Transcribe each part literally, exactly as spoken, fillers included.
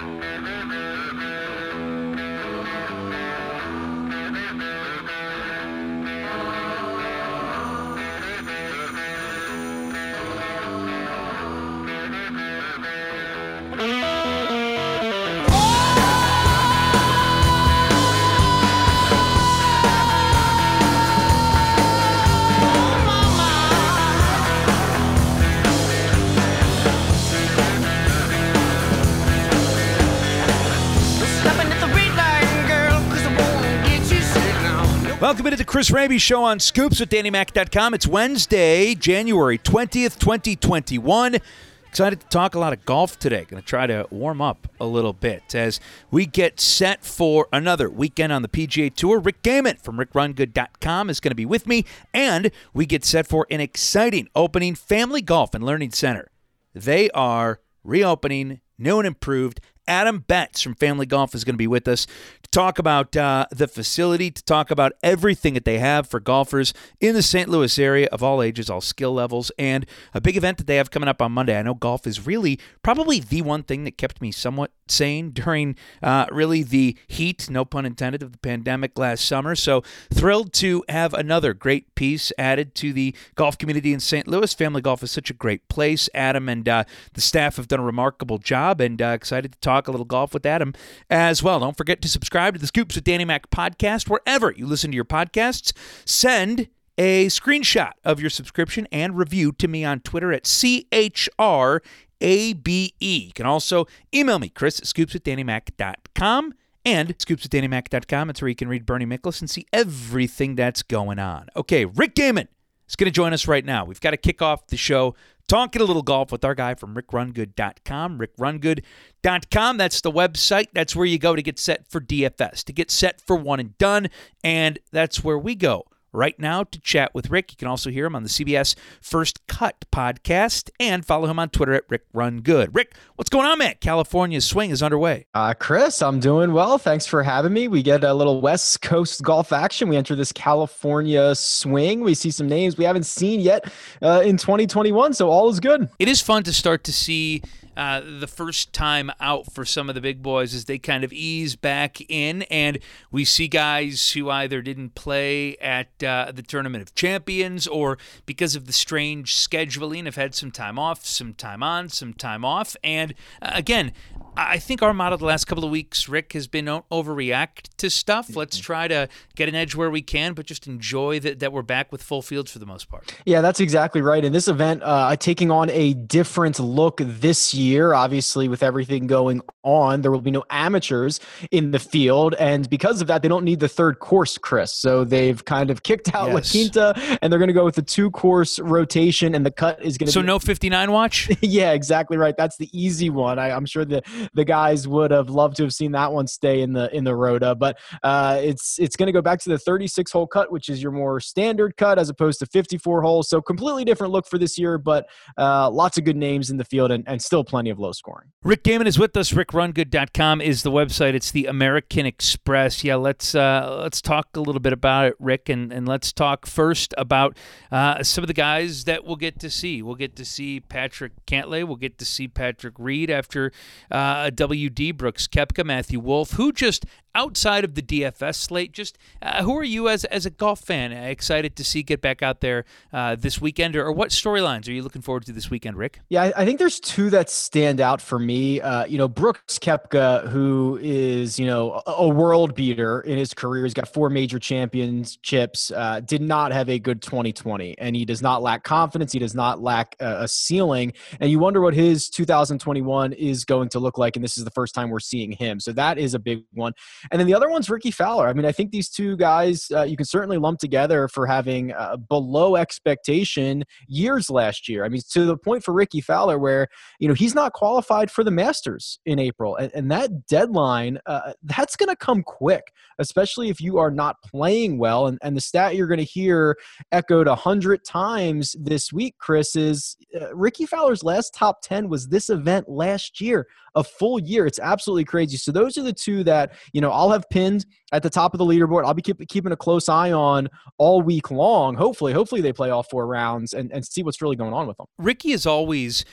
Welcome into the Chris Raby Show on Scoops with Danny Mac dot com. It's Wednesday, January twentieth, twenty twenty-one. Excited to talk a lot of golf today. Going to try to warm up a little bit as we get set for another weekend on the P G A Tour. Rick Gehman from Rick Run Good dot com is going to be with me, and we get set for an exciting opening. Family Golf and Learning Center. They are reopening, new and improved. Adam Betts from Family Golf is going to be with us to talk about uh, the facility, to talk about everything that they have for golfers in the Saint Louis area of all ages, all skill levels, and a big event that they have coming up on Monday. I know golf is really probably the one thing that kept me somewhat sane during uh, really the heat, no pun intended, of the pandemic last summer. So thrilled to have another great piece added to the golf community in Saint Louis. Family Golf is such a great place. Adam and uh, the staff have done a remarkable job, and uh, excited to talk a little golf with Adam as well. Don't forget to subscribe to the Scoops with Danny Mac podcast wherever you listen to your podcasts. Send a screenshot of your subscription and review to me on Twitter at C H R A B E. You can also email me, Chris at scoops with Danny Mac dot com, and scoops with Danny Mac dot com. It's where you can read Bernie Miklasz and see everything that's going on. Okay, Rick Gehman is going to join us right now. We've got to kick off the show talking a little golf with our guy from Rick Run Good dot com, Rick Run Good dot com. That's the website. That's where you go to get set for D F S, to get set for one and done, and that's where we go right now to chat with Rick. You can also hear him on the C B S First Cut podcast and follow him on Twitter at Rick Run Good. Rick, what's going on, man? California's swing is underway. Uh, Chris, I'm doing well. Thanks for having me. We get a little West Coast golf action. We enter this California swing. We see some names we haven't seen yet uh, in twenty twenty-one, so all is good. It is fun to start to see Uh, the first time out for some of the big boys as they kind of ease back in, and we see guys who either didn't play at uh, the Tournament of Champions or because of the strange scheduling have had some time off, some time on, some time off. And uh, again, I think our motto the last couple of weeks, Rick, has been don't overreact to stuff. Let's try to get an edge where we can, but just enjoy that, that we're back with full fields for the most part. Yeah, that's exactly right. And this event uh, taking on a different look this year, obviously with everything going on, there will be no amateurs in the field. And because of that, they don't need the third course, Chris. So they've kind of kicked out Yes. La Quinta, and they're going to go with the two course rotation, and the cut is going to So be- no fifty-nine watch? Yeah, exactly right. That's the easy one. I, I'm sure the the guys would have loved to have seen that one stay in the in the Rota, but uh, it's it's going to go back to the thirty-six hole cut, which is your more standard cut as opposed to fifty-four holes. So completely different look for this year, but uh, lots of good names in the field and, and still plenty of low scoring. Rick Gehman is with us. Rick Run Good dot com is the website. It's the American Express. Yeah, let's uh, let's talk a little bit about it, Rick, and, and let's talk first about uh, some of the guys that we'll get to see. We'll get to see Patrick Cantlay. We'll get to see Patrick Reed after uh, a W D. Brooks Koepka, Matthew Wolff, who just outside of the D F S slate, just uh, who are you as as a golf fan uh, excited to see get back out there uh, this weekend, or, or what storylines are you looking forward to this weekend, Rick? Yeah, I, I think there's two that stand out for me. Uh, you know, Brooks Koepka, who is, you know, a, a world beater in his career. He's got four major championships, uh, did not have a good twenty twenty, and he does not lack confidence. He does not lack a, a ceiling. And you wonder what his two thousand twenty-one is going to look like. And this is the first time we're seeing him. So that is a big one. And then the other one's Ricky Fowler. I mean, I think these two guys, uh, you can certainly lump together for having uh, below expectation years last year. I mean, to the point for Ricky Fowler where, you know, he's not qualified for the Masters in April. And, and that deadline, uh, that's going to come quick, especially if you are not playing well. And, and the stat you're going to hear echoed a hundred times this week, Chris, is uh, Ricky Fowler's last top ten was this event last year, a full year. It's absolutely crazy. So those are the two that, you know, I'll have pinned at the top of the leaderboard. I'll be keep, keeping a close eye on all week long. Hopefully, hopefully they play all four rounds and, and see what's really going on with them. Ricky is always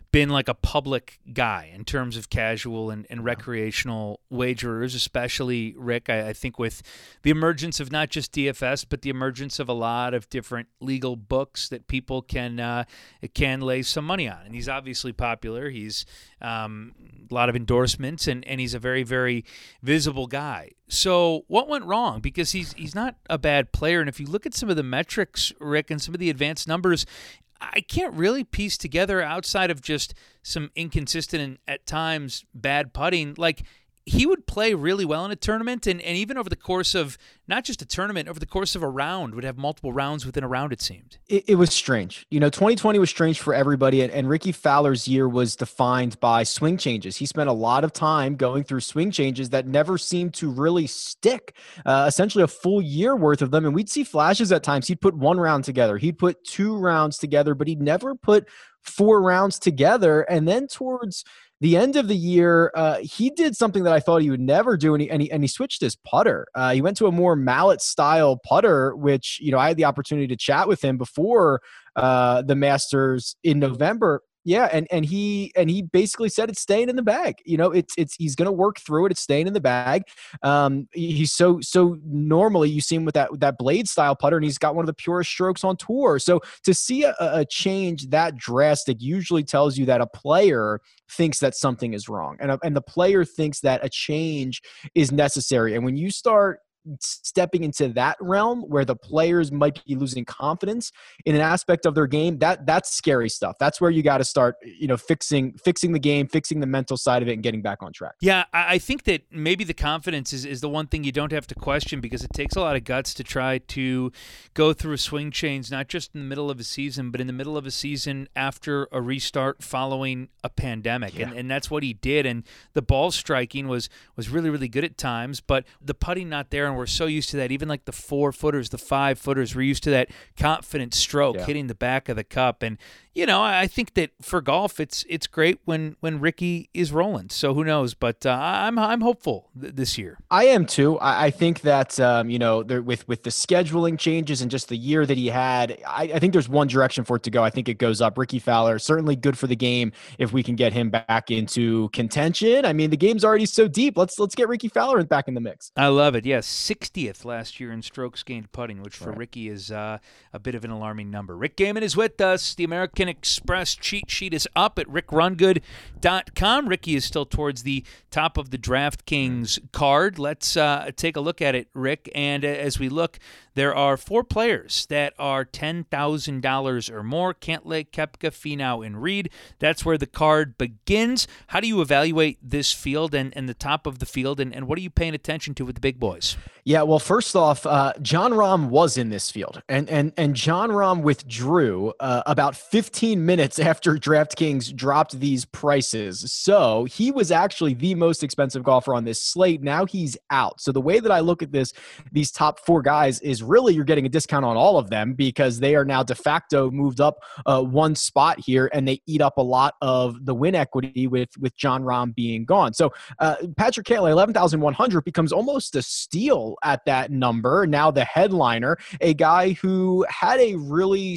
been like a public guy in terms of casual and, and recreational wagerers, especially Rick. I, I think with the emergence of not just D F S, but the emergence of a lot of different legal books that people can uh, can lay some money on. And he's obviously popular. He's um, a lot of endorsements, and, and he's a very, very visible guy. So what went wrong? Because he's he's not a bad player. And if you look at some of the metrics, Rick, and some of the advanced numbers, I can't really piece together outside of just some inconsistent and at times bad putting. Like, he would play really well in a tournament, and, and even over the course of not just a tournament, over the course of a round, would have multiple rounds within a round, it seemed. It, it was strange. You know, twenty twenty was strange for everybody, and, and Rickie Fowler's year was defined by swing changes. He spent a lot of time going through swing changes that never seemed to really stick, uh, essentially a full year worth of them, and we'd see flashes at times. He'd put one round together. He'd put two rounds together, but he'd never put four rounds together, and then towards the end of the year, uh, he did something that I thought he would never do, and he, and he, and he switched his putter. Uh, he went to a more mallet-style putter, which, you know, I had the opportunity to chat with him before uh, the Masters in November. Yeah, and and he and he basically said it's staying in the bag. You know, it's it's he's going to work through it. It's staying in the bag. Um, he's so so normally you see him with that with that blade style putter, and he's got one of the purest strokes on tour. So to see a, a change that drastic usually tells you that a player thinks that something is wrong, and a, and the player thinks that a change is necessary. And when you start stepping into that realm where the players might be losing confidence in an aspect of their game, that that's scary stuff. That's where you got to start, you know, fixing fixing the game, fixing the mental side of it, and getting back on track. Yeah, I think that maybe the confidence is, is the one thing you don't have to question, because it takes a lot of guts to try to go through a swing change, not just in the middle of a season, but in the middle of a season after a restart following a pandemic. Yeah. And and that's what he did. And the ball striking was was really, really good at times, but the putting not there, and we're so used to that. Even like the four footers, the five footers, we're used to that confident stroke yeah. hitting the back of the cup. And you know, I think that for golf, it's it's great when when Rickie is rolling. So who knows? But uh, I'm I'm hopeful th- this year. I am too. I, I think that um, you know, there, with with the scheduling changes and just the year that he had, I, I think there's one direction for it to go. I think it goes up. Rickie Fowler, certainly good for the game if we can get him back into contention. I mean, the game's already so deep. Let's let's get Rickie Fowler back in the mix. I love it. Yes, sixtieth last year in strokes gained putting, which for right. Rickie is uh, a bit of an alarming number. Rick Gehman is with us. The American Express cheat sheet is up at rick run good dot com. Rickie is still towards the top of the DraftKings card. Let's uh, take a look at it, Rick. And uh, as we look, there are four players that are ten thousand dollars or more: Cantlay, Koepka, Finau, and Reed. That's where the card begins. How do you evaluate this field and, and the top of the field, and, and what are you paying attention to with the big boys? Yeah, well, first off, uh, Jon Rahm was in this field, and and and Jon Rahm withdrew uh, about fifteen minutes after DraftKings dropped these prices. So he was actually the most expensive golfer on this slate. Now he's out. So the way that I look at this, these top four guys, is really you're getting a discount on all of them because they are now de facto moved up uh, one spot here, and they eat up a lot of the win equity with with Jon Rahm being gone. So uh, Patrick Cantlay, eleven thousand one hundred, becomes almost a steal at that number. Now the headliner, a guy who had a really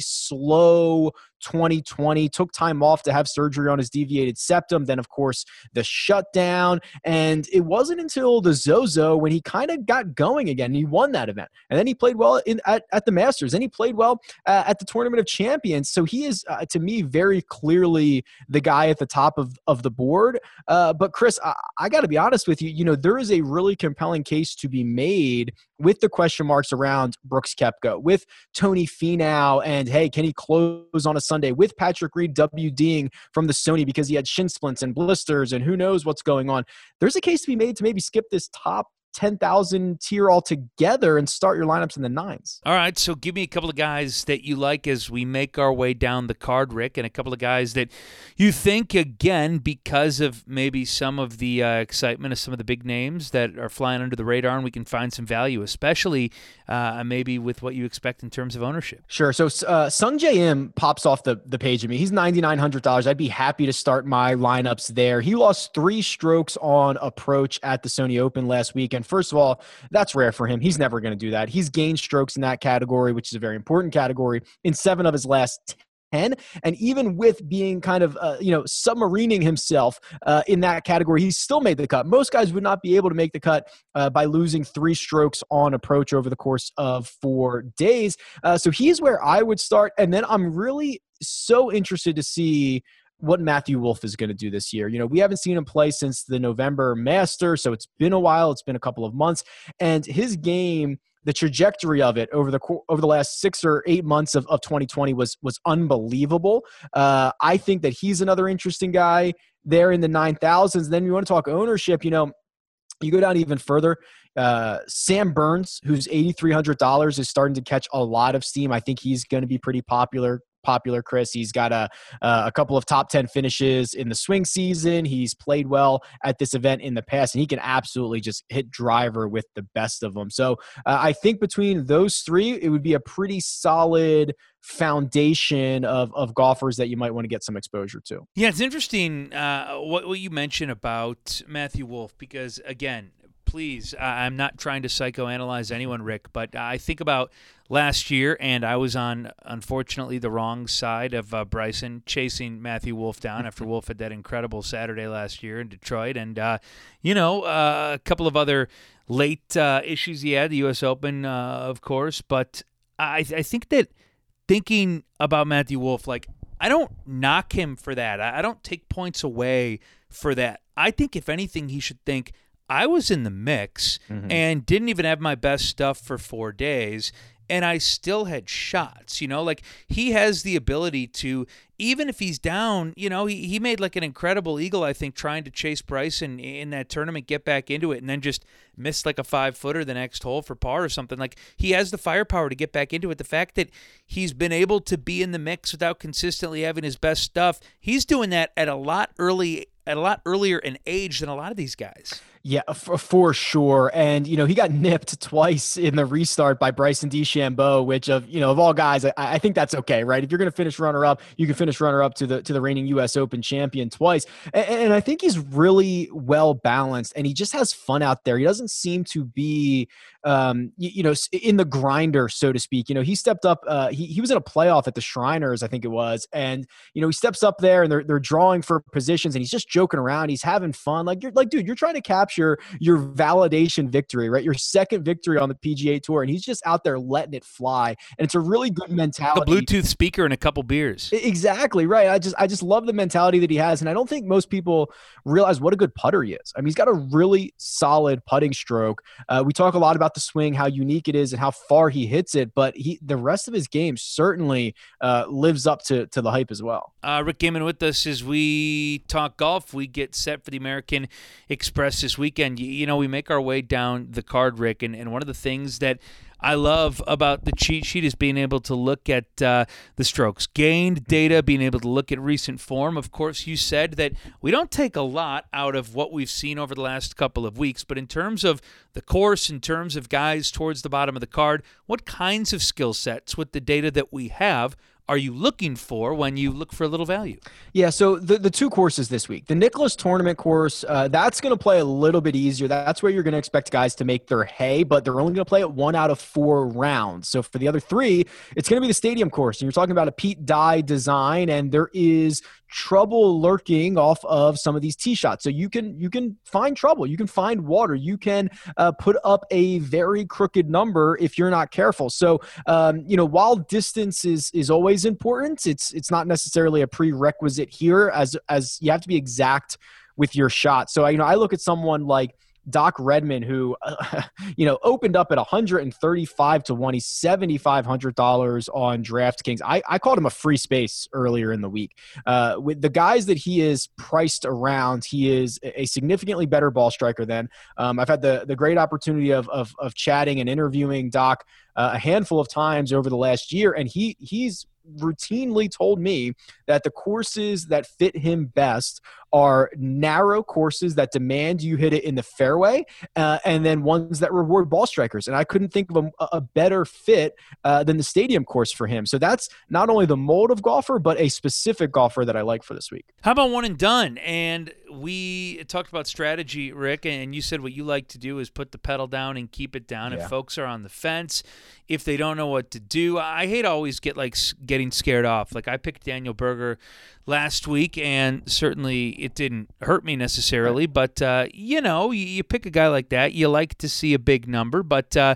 slow twenty twenty, took time off to have surgery on his deviated septum. Then, of course, the shutdown. And it wasn't until the Zozo when he kind of got going again. He won that event. And then he played well in, at, at the Masters. And he played well uh, at the Tournament of Champions. So he is, uh, to me, very clearly the guy at the top of, of the board. Uh, but, Chris, I, I got to be honest with you. You know, there is a really compelling case to be made with the question marks around Brooks Koepka, with Tony Finau, and, hey, can he close on a Sunday, with Patrick Reed WDing from the Sony because he had shin splints and blisters and who knows what's going on. There's a case to be made to maybe skip this top ten thousand tier altogether and start your lineups in the nines. All right, so give me a couple of guys that you like as we make our way down the card, Rick, and a couple of guys that you think, again, because of maybe some of the uh, excitement of some of the big names that are flying under the radar, and we can find some value, especially uh, maybe with what you expect in terms of ownership. Sure. So uh, Sung J M pops off the, the page at me. He's nine thousand nine hundred dollars. I'd be happy to start my lineups there. He lost three strokes on approach at the Sony Open last weekend. First of all, that's rare for him. He's never going to do that. He's gained strokes in that category, which is a very important category, in seven of his last ten. And even with being kind of, uh, you know, submarining himself uh, in that category, he still made the cut. Most guys would not be able to make the cut uh, by losing three strokes on approach over the course of four days. Uh, so he's where I would start. And then I'm really so interested to see what Matthew Wolff is going to do this year. You know, we haven't seen him play since the November Master, so it's been a while. It's been a couple of months. And his game, the trajectory of it over the over the last six or eight months of, of twenty twenty was was unbelievable. Uh, I think that he's another interesting guy there in the nine thousands. Then you want to talk ownership, you know, you go down even further. Uh, Sam Burns, who's eight thousand three hundred dollars, is starting to catch a lot of steam. I think he's going to be pretty popular. Popular, Chris. He's got a uh, a couple of top ten finishes in the swing season. He's played well at this event in the past, and he can absolutely just hit driver with the best of them. So uh, I think between those three, it would be a pretty solid foundation of of golfers that you might want to get some exposure to. Yeah, it's interesting uh, what, what you mentioned about Matthew Wolff, because again, please, I'm not trying to psychoanalyze anyone, Rick, but I think about last year, and I was on, unfortunately, the wrong side of uh, Bryson, chasing Matthew Wolff down after Wolff had that incredible Saturday last year in Detroit. And, uh, you know, uh, a couple of other late uh, issues he had, the U S Open, uh, of course. But I, I think that thinking about Matthew Wolff, like, I don't knock him for that. I, I don't take points away for that. I think, if anything, he should think, I was in the mix mm-hmm. and didn't even have my best stuff for four days, and I still had shots. You know, like, he has the ability to, even if he's down, you know, he, he made like an incredible eagle, I think, trying to chase Bryson in that tournament, get back into it, and then just missed like a five-footer the next hole for par or something. Like, he has the firepower to get back into it. The fact that he's been able to be in the mix without consistently having his best stuff, he's doing that at a lot early at a lot earlier in age than a lot of these guys. Yeah, for, for sure. And, you know, he got nipped twice in the restart by Bryson DeChambeau, which of, you know, of all guys, I, I think that's okay, right? If you're going to finish runner up, you can finish runner up to the, to the reigning U S Open champion twice. And, and I think he's really well balanced, and he just has fun out there. He doesn't seem to be, um, you, you know, in the grinder, so to speak. You know, he stepped up, uh, he, he was in a playoff at the Shriners, I think it was. And, you know, he steps up there and they're, they're drawing for positions, and he's just joking around. He's having fun. Like, you're like, dude, you're trying to capture Your, your validation victory, right? Your second victory on the P G A Tour, and he's just out there letting it fly. And it's a really good mentality. A Bluetooth speaker and a couple beers. Exactly right. I just, I just love the mentality that he has, and I don't think most people realize what a good putter he is. I mean, he's got a really solid putting stroke. Uh, we talk a lot about the swing, how unique it is, and how far he hits it, but he, the rest of his game certainly uh, lives up to to the hype as well. Uh, Rick Gehman with us as we talk golf. We get set for the American Express this weekend. You, you know, we make our way down the card, Rick, and, and one of the things that I love about the cheat sheet is being able to look at uh, the strokes gained data, being able to look at recent form. Of course, you said that we don't take a lot out of what we've seen over the last couple of weeks, but in terms of the course, in terms of guys towards the bottom of the card, what kinds of skill sets with the data that we have are you looking for when you look for a little value? Yeah, so the, the two courses this week. The Nicklaus Tournament course, uh, that's going to play a little bit easier. That's where you're going to expect guys to make their hay, but they're only going to play it one out of four rounds. So for the other three, it's going to be the Stadium course. And you're talking about a Pete Dye design, and there is trouble lurking off of some of these tee shots. So you can you can find trouble. You can find water. You can uh, put up a very crooked number if you're not careful. So, um, you know, while distance is is always important, it's it's not necessarily a prerequisite here, as as you have to be exact with your shot. So, you know, I look at someone like Doc Redman, who, uh, you know, opened up at one thirty-five to one. He's seven thousand five hundred dollars on DraftKings. I, I called him a free space earlier in the week. Uh, with the guys that he is priced around, he is a significantly better ball striker than. Um, I've had the the great opportunity of of, of chatting and interviewing Doc uh, a handful of times over the last year, and he he's routinely told me that the courses that fit him best are narrow courses that demand you hit it in the fairway, uh, and then ones that reward ball strikers. And I couldn't think of a, a better fit uh, than the Stadium course for him. So that's not only the mold of golfer, but a specific golfer that I like for this week. How about one and done? And we talked about strategy, Rick, and you said what you like to do is put the pedal down and keep it down. Yeah. If folks are on the fence, if they don't know what to do, I hate always get like getting scared off. Like I picked Daniel Berger last week, and certainly it didn't hurt me necessarily. But, uh, you know, you, you pick a guy like that, you like to see a big number. But uh,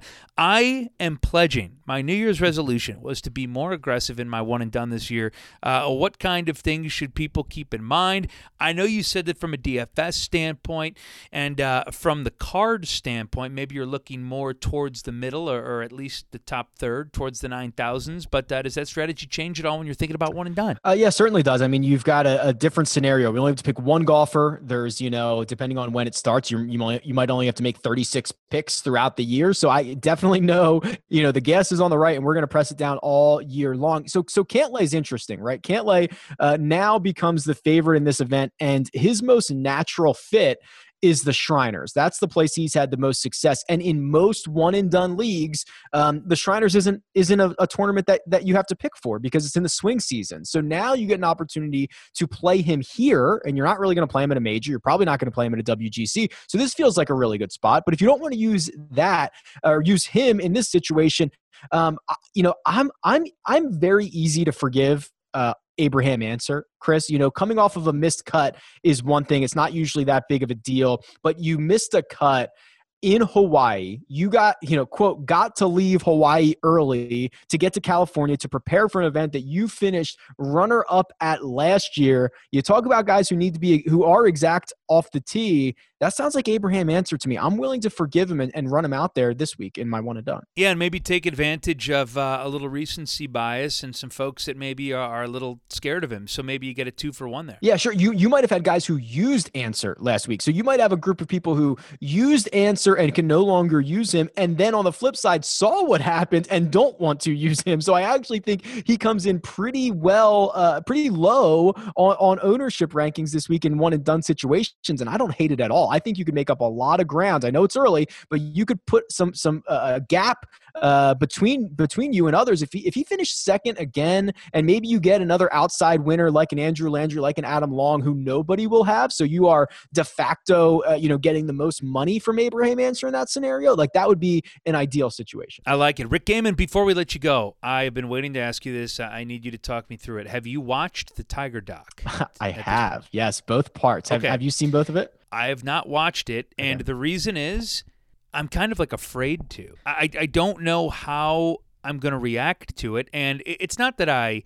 I am pledging, my New Year's resolution was to be more aggressive in my one and done this year. Uh, what kind of things should people keep in mind? I know you said that from a D F S standpoint and uh, from the card standpoint, maybe you're looking more towards the middle or, or at least the top third, towards the nine thousands. But uh, does that strategy change at all when you're thinking about one and done? Uh, yeah, certainly does. I mean, you've got a, a different scenario. We only have to pick one golfer. There's, you know, depending on when it starts, you you might, you might only have to make thirty-six picks throughout the year. So I definitely know, you know, the gas is on the right, and we're going to press it down all year long. So so Cantlay is interesting, right? Cantlay uh, now becomes the favorite in this event, and his most natural fit is the Shriners. That's the place he's had the most success. And in most one and done leagues, um, the Shriners isn't isn't a, a tournament that that you have to pick for because it's in the swing season. So now you get an opportunity to play him here, and you're not really going to play him at a major. You're probably not going to play him at a W G C. So this feels like a really good spot. But if you don't want to use that or use him in this situation, um, you know, I'm I'm I'm very easy to forgive. Uh, Abraham Ancer, Chris, you know, coming off of a missed cut is one thing. It's not usually that big of a deal, but you missed a cut in Hawaii. You got, you know, quote, got to leave Hawaii early to get to California to prepare for an event that you finished runner up at last year. You talk about guys who need to be, who are exact off the tee. That sounds like Abraham Ancer to me. I'm willing to forgive him and, and run him out there this week in my one and done. Yeah, and maybe take advantage of uh, a little recency bias and some folks that maybe are, are a little scared of him. So maybe you get a two for one there. Yeah, sure. You you might have had guys who used Ancer last week. So you might have a group of people who used Ancer and can no longer use him, and then on the flip side saw what happened and don't want to use him. So I actually think he comes in pretty well, uh, pretty low on, on ownership rankings this week in one and done situations, and I don't hate it at all. I think you could make up a lot of ground. I know it's early, but you could put some some uh, gap uh, between between you and others. If he if he finished second again, and maybe you get another outside winner like an Andrew Landry, like an Adam Long, who nobody will have, so you are de facto, uh, you know, getting the most money from Abraham Ancer in that scenario. Like that would be an ideal situation. I like it. Rick Gehman, before we let you go, I have been waiting to ask you this. I need you to talk me through it. Have you watched the Tiger doc? I have. Yes, both parts. Have, okay. have you seen both of it? I have not watched it, and okay. the reason is I'm kind of like afraid to. I, I don't know how I'm going to react to it, and it's not that I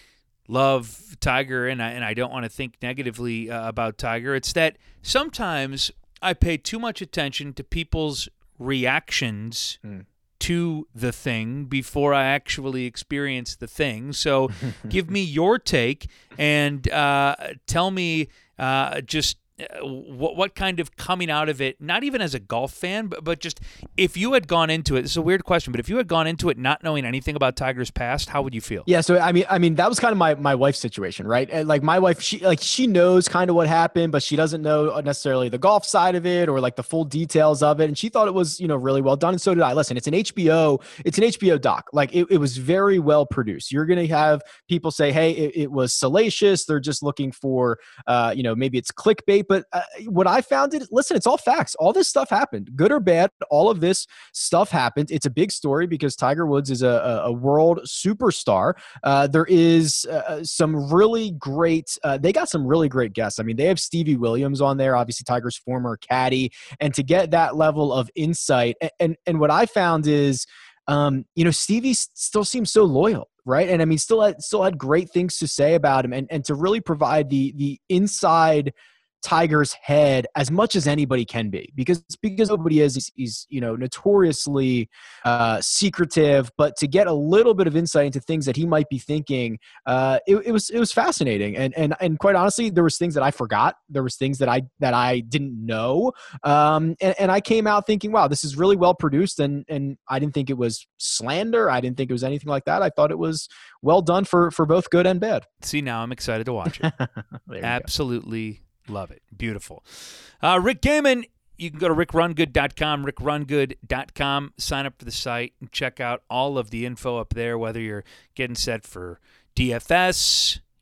love Tiger and I, and I don't want to think negatively uh, about Tiger. It's that sometimes I pay too much attention to people's reactions mm. to the thing before I actually experience the thing. So give me your take and uh, tell me uh, just what what kind of coming out of it, not even as a golf fan, but, but just if you had gone into it, this is a weird question, but if you had gone into it not knowing anything about Tiger's past, how would you feel? Yeah, so I mean, I mean that was kind of my my wife's situation, right? And like my wife, she like she knows kind of what happened, but she doesn't know necessarily the golf side of it or like the full details of it. And she thought it was, you know, really well done, and so did I. Listen, it's an H B O, it's an H B O doc. Like it, it was very well produced. You're gonna have people say, hey, it, it was salacious. They're just looking for, uh, you know, maybe it's clickbait, but uh, what I found it, listen, it's all facts. All this stuff happened, good or bad. All of this stuff happened. It's a big story because Tiger Woods is a, a world superstar. Uh, there is uh, some really great, uh, they got some really great guests. I mean, they have Stevie Williams on there, obviously Tiger's former caddy. And to get that level of insight, and, and, and what I found is, um, you know, Stevie still seems so loyal. Right. And I mean, still had, still had great things to say about him, and, and to really provide the, the inside Tiger's head as much as anybody can be, because because nobody is he's, he's you know notoriously uh, secretive, but to get a little bit of insight into things that he might be thinking, uh, it, it was it was fascinating, and and and quite honestly, there was things that I forgot, there was things that I that I didn't know, um, and, and I came out thinking, wow, this is really well produced, and and I didn't think it was slander, I didn't think it was anything like that. I thought it was well done for for both good and bad. See, now I'm excited to watch it. Absolutely. Go. Love it. Beautiful. Uh, Rick Gehman, you can go to rick run good dot com, rick run good dot com, sign up for the site, and check out all of the info up there, whether you're getting set for D F S,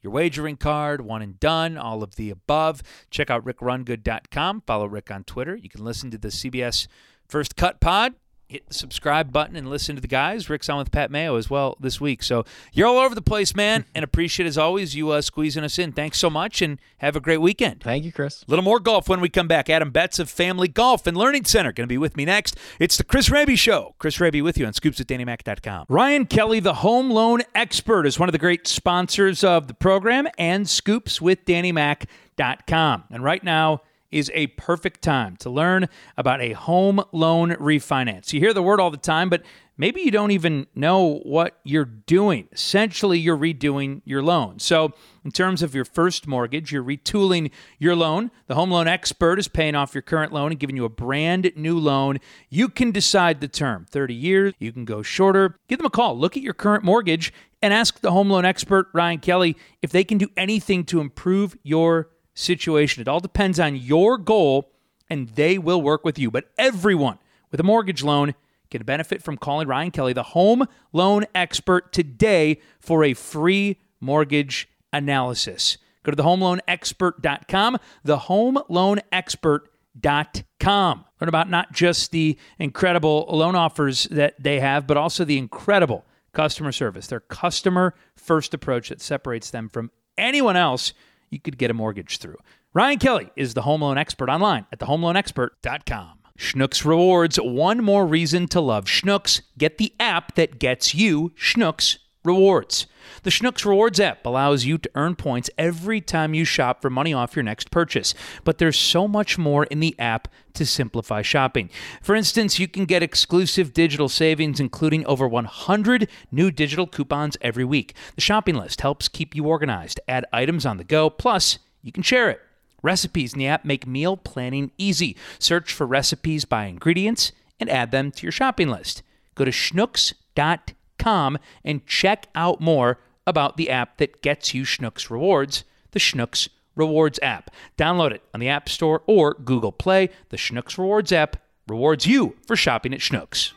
your wagering card, one and done, all of the above. Check out rick run good dot com. Follow Rick on Twitter. You can listen to the C B S First Cut Pod. Hit the subscribe button and listen to the guys. Rick's on with Pat Mayo as well this week. So you're all over the place, man, and appreciate, as always, you uh, squeezing us in. Thanks so much, and have a great weekend. Thank you, Chris. A little more golf when we come back. Adam Betts of Family Golf and Learning Center going to be with me next. It's the Chris Raby Show. Chris Raby with you on scoops at danny mac dot com. Ryan Kelly, the home loan expert, is one of the great sponsors of the program and scoops with danny mac dot com. And right now is a perfect time to learn about a home loan refinance. You hear the word all the time, but maybe you don't even know what you're doing. Essentially, you're redoing your loan. So in terms of your first mortgage, you're retooling your loan. The home loan expert is paying off your current loan and giving you a brand new loan. You can decide the term, thirty years. You can go shorter. Give them a call. Look at your current mortgage and ask the home loan expert, Ryan Kelly, if they can do anything to improve your situation. It all depends on your goal, and they will work with you. But everyone with a mortgage loan can benefit from calling Ryan Kelly, the home loan expert, today for a free mortgage analysis. Go to the home loan expert dot com, the home loan expert dot com. Learn about not just the incredible loan offers that they have, but also the incredible customer service, their customer-first approach that separates them from anyone else you could get a mortgage through. Ryan Kelly is the home loan expert online at the home loan expert dot com. Schnucks Rewards, one more reason to love Schnucks. Get the app that gets you Schnucks Rewards. The Schnucks Rewards app allows you to earn points every time you shop for money off your next purchase. But there's so much more in the app to simplify shopping. For instance, you can get exclusive digital savings, including over one hundred new digital coupons every week. The shopping list helps keep you organized, add items on the go, plus you can share it. Recipes in the app make meal planning easy. Search for recipes by ingredients and add them to your shopping list. Go to schnucks dot com and check out more about the app that gets you Schnucks Rewards, the Schnucks Rewards app. Download it on the App Store or Google Play. The Schnucks Rewards app rewards you for shopping at Schnucks.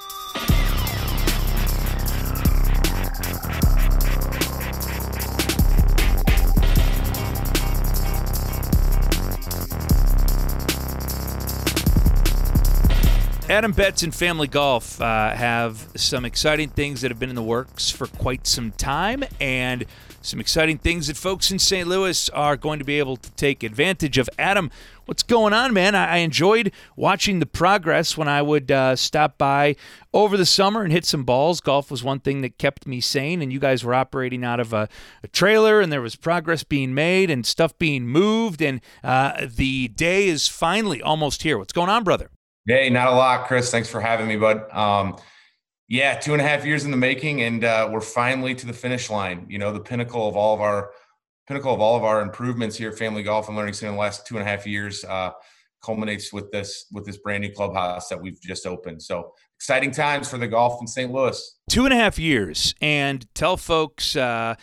Adam Betts and Family Golf uh, have some exciting things that have been in the works for quite some time, and some exciting things that folks in Saint Louis are going to be able to take advantage of. Adam, what's going on, man? I, I enjoyed watching the progress when I would uh, stop by over the summer and hit some balls. Golf was one thing that kept me sane, and you guys were operating out of a, a trailer, and there was progress being made and stuff being moved, and uh, the day is finally almost here. What's going on, brother? Hey, not a lot, Chris. Thanks for having me, bud. Um, yeah, two and a half years in the making, and uh, we're finally to the finish line. You know, the pinnacle of all of our pinnacle of all of our improvements here at Family Golf and Learning Center in the last two and a half years uh, culminates with this with this brand new clubhouse that we've just opened. So exciting times for the golf in Saint Louis. Two and a half years, and tell folks uh,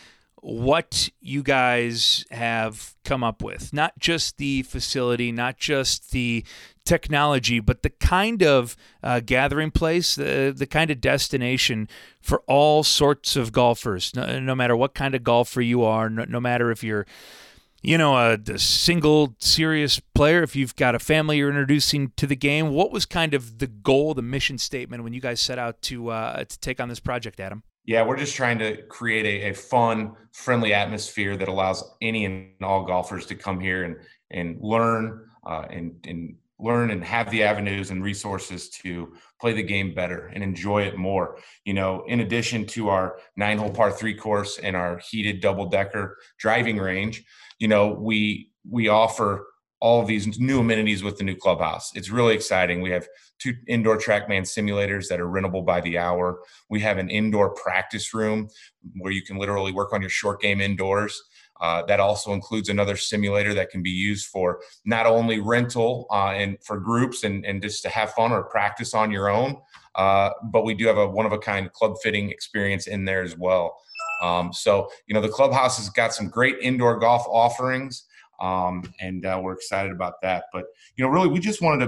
what you guys have come up with. Not just the facility, not just the technology, but the kind of uh, gathering place, the, the kind of destination for all sorts of golfers, no, no matter what kind of golfer you are, no, no matter if you're, you know, a, a single serious player, if you've got a family you're introducing to the game. What was kind of the goal, the mission statement when you guys set out to uh, to take on this project, Adam? Yeah, we're just trying to create a, a fun, friendly atmosphere that allows any and all golfers to come here and and learn uh, and and learn and have the avenues and resources to play the game better and enjoy it more. You know, in addition to our nine-hole par three course and our heated double-decker driving range, you know, we we offer all of these new amenities with the new clubhouse. It's really exciting. We have two indoor TrackMan simulators that are rentable by the hour. We have an indoor practice room where you can literally work on your short game indoors. Uh, that also includes another simulator that can be used for not only rental uh, and for groups and, and just to have fun or practice on your own, uh, but we do have a one-of-a-kind club fitting experience in there as well. Um, so, you know, the clubhouse has got some great indoor golf offerings, um, and uh, we're excited about that. But, you know, really, we just wanted to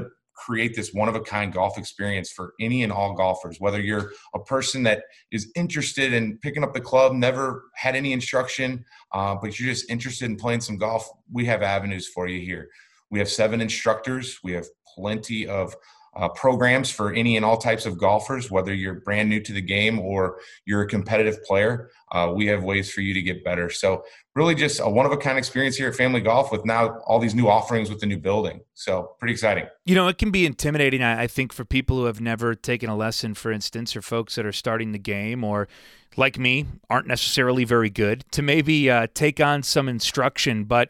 create this one-of-a-kind golf experience for any and all golfers. Whether you're a person that is interested in picking up the club, never had any instruction, uh, but you're just interested in playing some golf, we have avenues for you here. We have seven instructors. We have plenty of uh, programs for any and all types of golfers, whether you're brand new to the game or you're a competitive player. Uh, we have ways for you to get better. So really just a one-of-a-kind experience here at Family Golf with now all these new offerings with the new building. So pretty exciting. You know, it can be intimidating, I think, for people who have never taken a lesson, for instance, or folks that are starting the game or, like me, aren't necessarily very good, to maybe uh, take on some instruction. But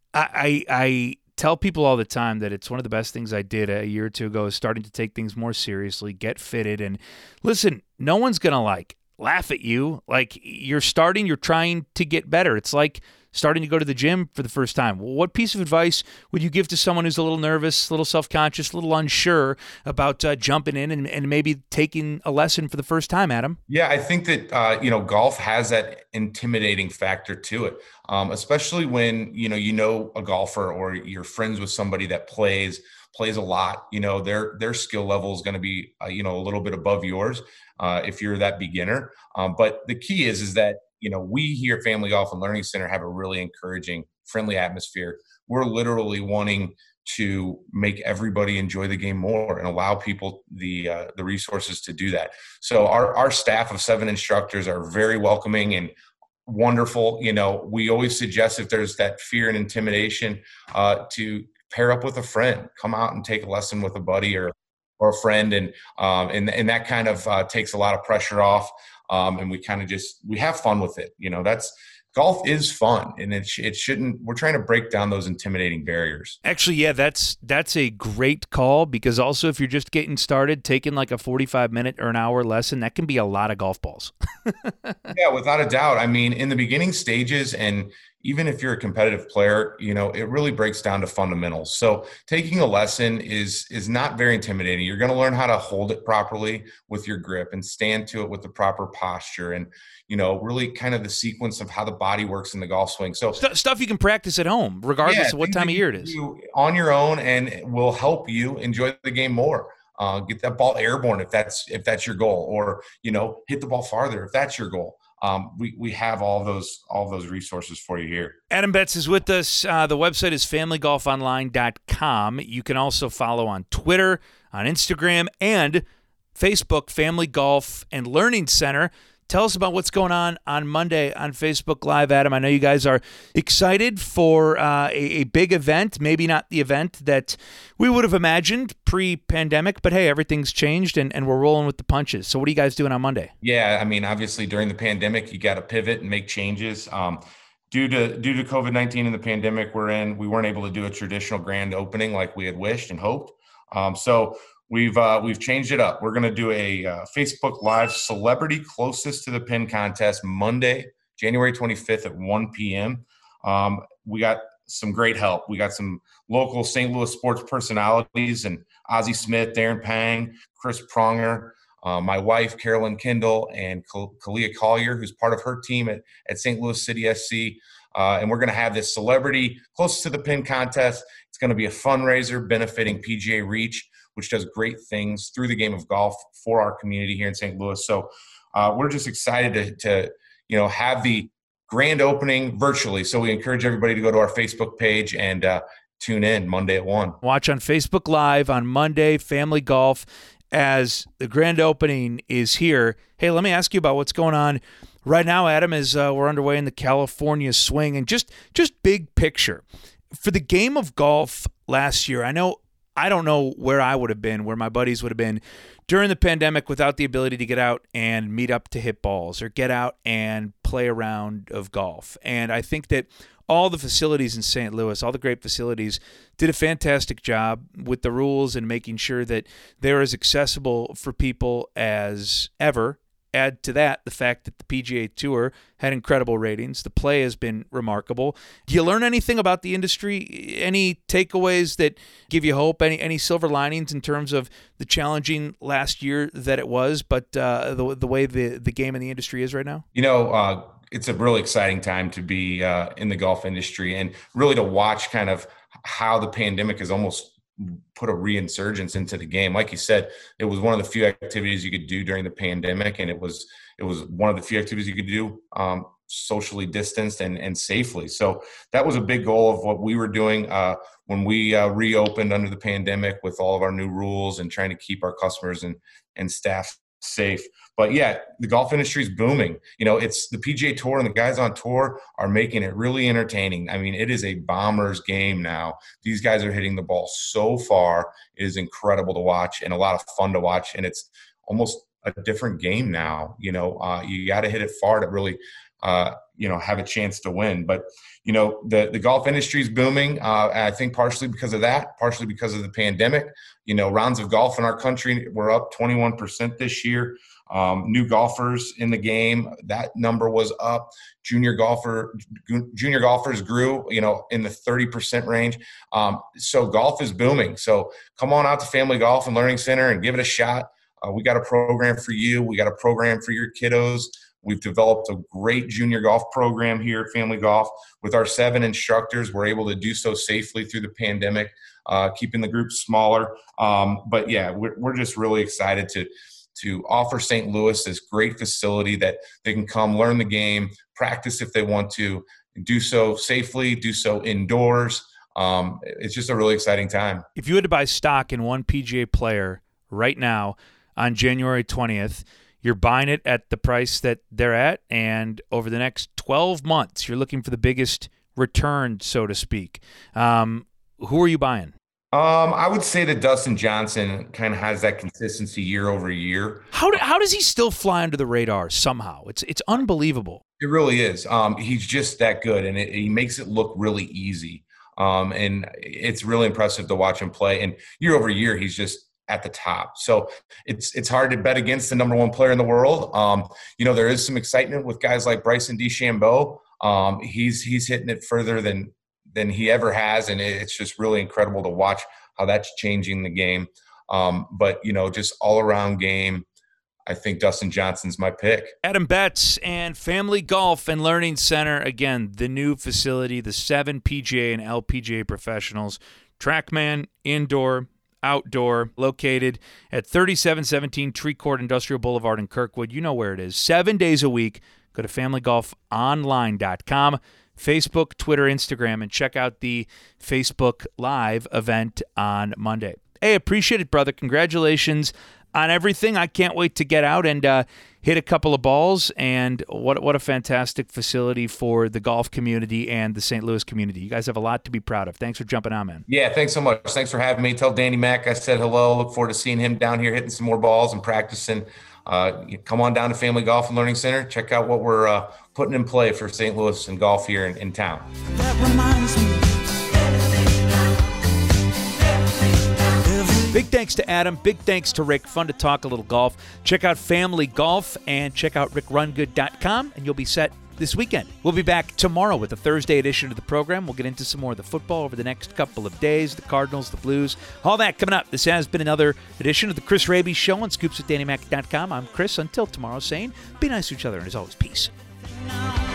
I, I, I tell people all the time that it's one of the best things I did a year or two ago is starting to take things more seriously, get fitted. And listen, no one's going to like laugh at you. Like you're starting, you're trying to get better. It's like starting to go to the gym for the first time. Well, what piece of advice would you give to someone who's a little nervous, a little self-conscious, a little unsure about uh, jumping in and, and maybe taking a lesson for the first time, Adam? Yeah, I think that, uh, you know, golf has that intimidating factor to it, um, especially when, you know, you know a golfer or you're friends with somebody that plays, plays a lot. You know, their their skill level is going to be, uh, you know, a little bit above yours uh, if you're that beginner. Um, but the key is, is that, you know, we here at Family Golf and Learning Center have a really encouraging, friendly atmosphere. We're literally wanting to make everybody enjoy the game more and allow people the uh, the resources to do that. So our, our staff of seven instructors are very welcoming and wonderful. You know, we always suggest if there's that fear and intimidation uh, to pair up with a friend, come out and take a lesson with a buddy or or a friend. And um, and, and that kind of uh, takes a lot of pressure off. Um, and we kind of just, we have fun with it. You know, that's, golf is fun, and it, sh- it shouldn't, we're trying to break down those intimidating barriers. Actually, yeah, that's, that's a great call, because also if you're just getting started, taking like a forty-five minute or an hour lesson, that can be a lot of golf balls. Yeah, without a doubt. I mean, in the beginning stages, and even if you're a competitive player, you know, it really breaks down to fundamentals. So taking a lesson is is not very intimidating. You're going to learn how to hold it properly with your grip and stand to it with the proper posture, and, you know, really kind of the sequence of how the body works in the golf swing. So St- stuff you can practice at home, regardless yeah, of what time of year it is. On your own, and will help you enjoy the game more. Uh, get that ball airborne if that's if that's your goal, or, you know, hit the ball farther if that's your goal. Um, we we have all those all those resources for you here. Adam Betts is with us. Uh, the website is family golf online dot com. You can also follow on Twitter, on Instagram, and Facebook, Family Golf and Learning Center. Tell us about what's going on on Monday on Facebook Live, Adam. I know you guys are excited for uh, a, a big event, maybe not the event that we would have imagined pre-pandemic, but hey, everything's changed and, and we're rolling with the punches. So what are you guys doing on Monday? Yeah, I mean, obviously during the pandemic, you got to pivot and make changes. Um, due to due to COVID nineteen and the pandemic we're in, we weren't able to do a traditional grand opening like we had wished and hoped. Um, so We've uh, we've changed it up. We're going to do a uh, Facebook Live Celebrity Closest to the Pin contest Monday, January twenty-fifth at one p.m. Um, we got some great help. We got some local Saint Louis sports personalities, and Ozzie Smith, Darren Pang, Chris Pronger, uh, my wife, Carolyn Kendall, and Kalia Collier, who's part of her team at, at Saint Louis City S C. Uh, and we're going to have this Celebrity Closest to the Pin contest. It's going to be a fundraiser benefiting P G A Reach, which does great things through the game of golf for our community here in Saint Louis. So uh, we're just excited to, to, you know, have the grand opening virtually. So we encourage everybody to go to our Facebook page and uh, tune in Monday at one. Watch on Facebook Live on Monday, Family Golf, as the grand opening is here. Hey, let me ask you about what's going on right now, Adam, as uh, we're underway in the California swing. And just, just big picture. For the game of golf last year, I know I don't know where I would have been, where my buddies would have been during the pandemic without the ability to get out and meet up to hit balls or get out and play a round of golf. And I think that all the facilities in Saint Louis, all the great facilities, did a fantastic job with the rules and making sure that they're as accessible for people as ever. Add to that the fact that the P G A Tour had incredible ratings. The play has been remarkable. Do you learn anything about the industry? Any takeaways that give you hope? Any any silver linings in terms of the challenging last year that it was, but uh, the the way the, the game in the industry is right now? You know, uh, it's a really exciting time to be uh, in the golf industry, and really to watch kind of how the pandemic has almost put a reinsurgence into the game. Like you said, it was one of the few activities you could do during the pandemic, and it was it was one of the few activities you could do um, socially distanced and, and safely. So that was a big goal of what we were doing uh, when we uh, reopened under the pandemic with all of our new rules and trying to keep our customers and, and staff safe. But yeah, the golf industry is booming. You know, it's the P G A Tour, and the guys on tour are making it really entertaining. I mean, it is a bomber's game now. These guys are hitting the ball so far. It is incredible to watch and a lot of fun to watch. And it's almost a different game now. You know, uh, you got to hit it far to really, uh, you know, have a chance to win. But, you know, the, the golf industry is booming. Uh, I think partially because of that, partially because of the pandemic. You know, rounds of golf in our country were up twenty-one percent this year. Um, new golfers in the game, that number was up. Junior golfer, junior golfers grew, you know, in the thirty percent range. Um, so golf is booming. So come on out to Family Golf and Learning Center and give it a shot. Uh, we got a program for you. We got a program for your kiddos. We've developed a great junior golf program here at Family Golf. With our seven instructors, we're able to do so safely through the pandemic, uh, keeping the group smaller. Um, but yeah, we're, we're just really excited to to offer Saint Louis this great facility that they can come learn the game, practice if they want to, do so safely, do so indoors. Um, it's just a really exciting time. If you had to buy stock in one P G A player right now on January twentieth, you're buying it at the price that they're at, and over the next twelve months, you're looking for the biggest return, so to speak. Um, who are you buying? Um, I would say that Dustin Johnson kind of has that consistency year over year. How do, how does he still fly under the radar somehow? It's it's unbelievable. It really is. Um, he's just that good, and it, he makes it look really easy. Um, and it's really impressive to watch him play. And year over year, he's just at the top. So it's it's hard to bet against the number one player in the world. Um, you know, there is some excitement with guys like Bryson DeChambeau. Um, he's he's hitting it further than than he ever has, and it's just really incredible to watch how that's changing the game. Um, but, you know, just all-around game, I think Dustin Johnson's my pick. Adam Betts and Family Golf and Learning Center. Again, the new facility, the seven P G A and L P G A professionals. TrackMan, indoor, outdoor, located at thirty-seven seventeen Tree Court Industrial Boulevard in Kirkwood. You know where it is. Seven days a week. Go to family golf online dot com. Facebook, Twitter, Instagram, and check out the Facebook Live event on Monday. Hey, appreciate it, brother. Congratulations on everything. I can't wait to get out and uh, hit a couple of balls, and what what a fantastic facility for the golf community and the Saint Louis community. You guys have a lot to be proud of. Thanks for jumping on, man. Yeah, thanks so much. Thanks for having me. Tell Danny Mac I said hello. Look forward to seeing him down here hitting some more balls and practicing. Uh, come on down to Family Golf and Learning Center. Check out what we're uh, putting in play for Saint Louis and golf here in, in town. That reminds me. Big thanks to Adam. Big thanks to Rick. Fun to talk a little golf. Check out Family Golf and check out rick run good dot com, and you'll be set this weekend. We'll be back tomorrow with a Thursday edition of the program. We'll get into some more of the football over the next couple of days, the Cardinals, the Blues, all that coming up. This has been another edition of the Chris Raby Show on scoops with danny mac dot com. I'm Chris. Until tomorrow, saying be nice to each other, and as always, peace.